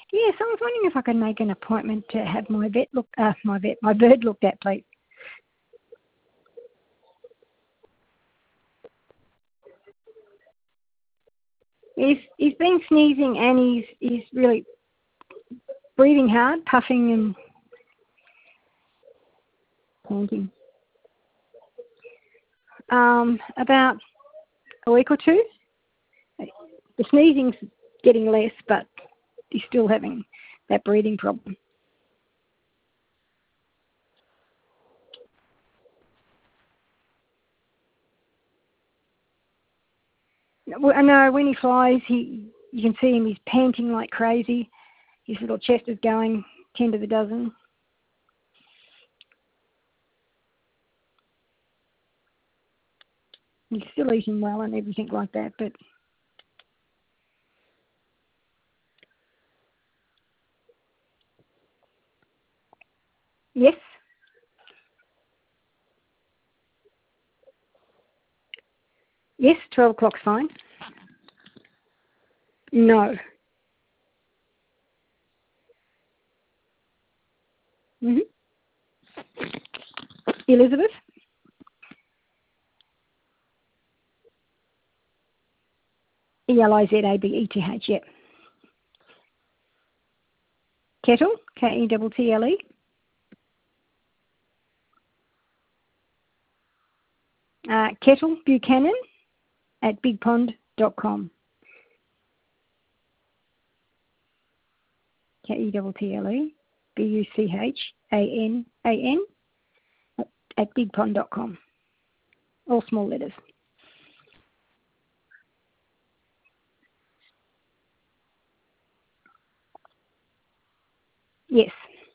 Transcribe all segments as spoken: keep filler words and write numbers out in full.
Yes, I was wondering if I could make an appointment to have my vet look, uh, my vet, my bird looked at, please. He's he's been sneezing and he's he's really breathing hard, puffing and panting. Um, about a week or two. The sneezing's getting less, but he's still having that breathing problem. Well, I know when he flies, he you can see him. He's panting like crazy. His little chest is going ten to the dozen. He's still eating well and everything like that, but yes, yes, twelve o'clock's fine. No. Mhm. Elizabeth. E L I Z A B E T H. Yep. Kettle. K E T T L E. Uh, Kettle Buchanan at big pond dot com. K E T T L E B U C H A N A N at big pond dot com. All small letters. Yes.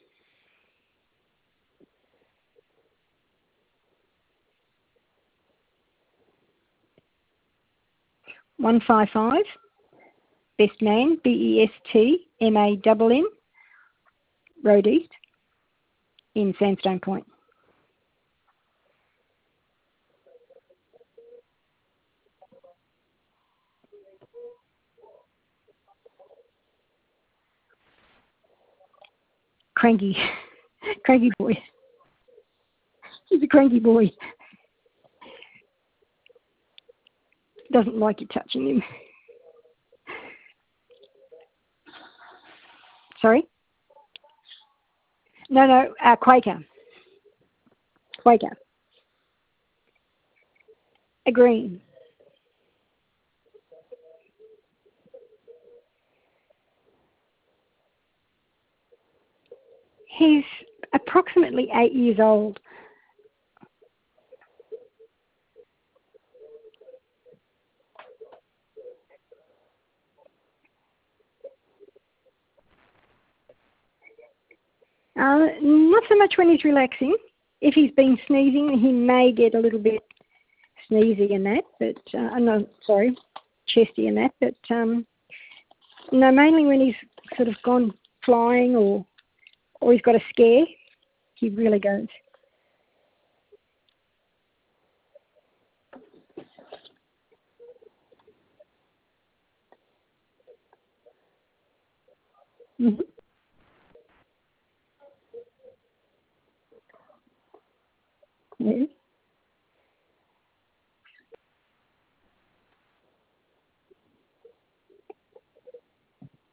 one five five Best Man, B E S T M A N N, Road East in Sandstone Point. Cranky. Cranky boy. He's a cranky boy. Doesn't like you touching him. Sorry? No, no, uh, Quaker. Quaker. A green. He's approximately eight years old. Uh, not so much when he's relaxing. If he's been sneezing, he may get a little bit sneezy and that, but, uh, no, sorry, chesty and that, but um, no, mainly when he's sort of gone flying or, or he's got a scare, he really goes. Mm-hmm. Yeah.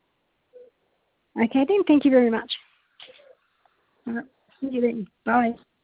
Okay then, thank you very much. All right. See you then. Bye.